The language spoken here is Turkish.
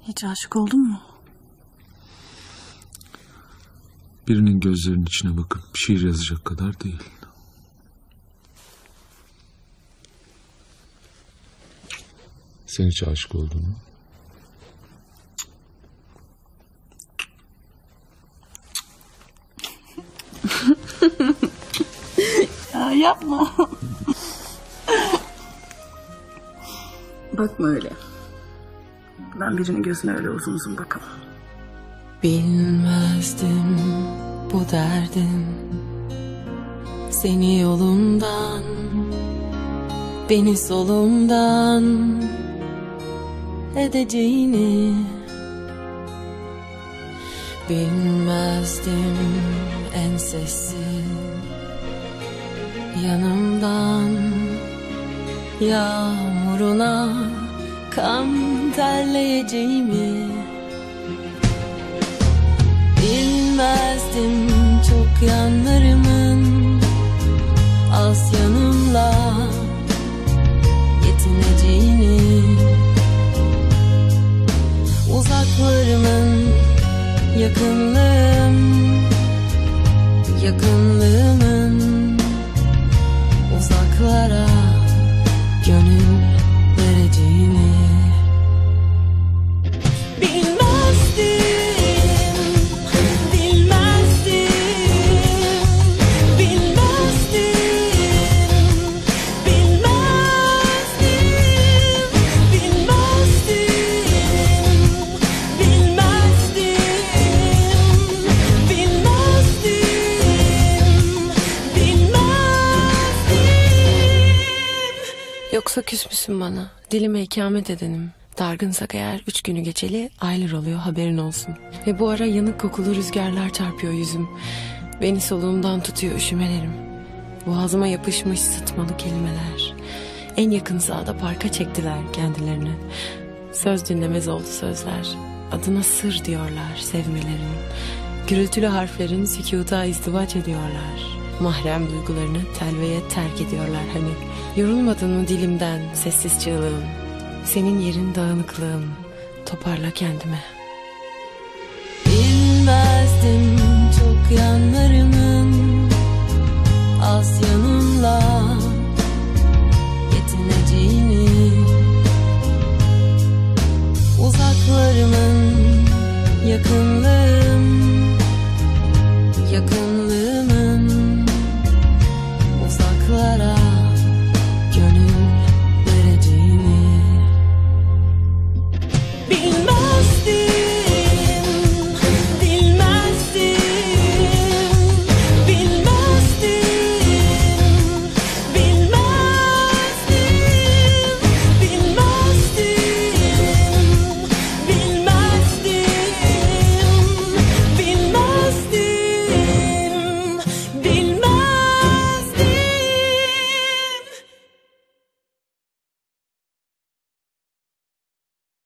Hiç aşık oldun mu? Birinin gözlerinin içine bakıp şiir yazacak kadar değil. Sen hiç aşık oldun mu? Ya yapma. Bakma öyle. Ben birinin gözüne öyle uzun uzun bakamam. Bilmezdim bu derdin seni yolumdan, beni solumdan edeceğini. Bilmezdim en sessiz yanımdan yağmuruna kan terleyeceğimi. Bilmezdim çok yanlarımın az yanımla yetineceğini. Uzaklarımın yakınlığımın uzaklara gönül vereceğini. Yoksa küs müsün bana? Dilime ikamet edenim. Dargınsak eğer 3 günü geçeli aylar oluyor, haberin olsun. Ve bu ara yanık kokulu rüzgarlar çarpıyor yüzüm. Beni soluğumdan tutuyor üşümelerim. Boğazıma yapışmış sıtmalı kelimeler. En yakın sahada parka çektiler kendilerini. Söz dinlemez oldu sözler. Adına sır diyorlar sevmelerin. Gürültülü harflerin sükuta izdivaç ediyorlar. Mahrem duygularını telveye terk ediyorlar hani. Yorulmadın mı dilimden sessiz çığlığım? Senin yerin dağınıklığım. Toparla kendime. Bilmezdim çok yanlarımın az yanımla